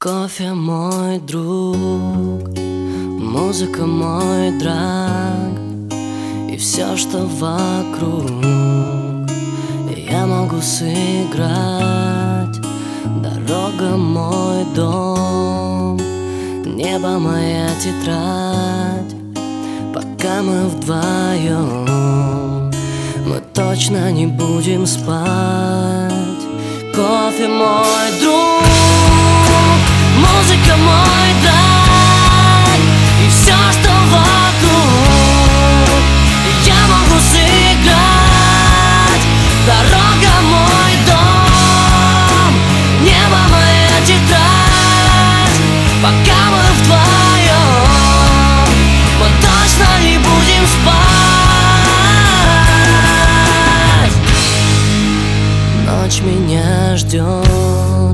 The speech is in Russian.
Кофе мой друг, музыка мой драг, и все, что вокруг я могу сыграть. Дорога мой дом, небо моя тетрадь. Пока мы вдвоем, мы точно не будем спать. Кофе мой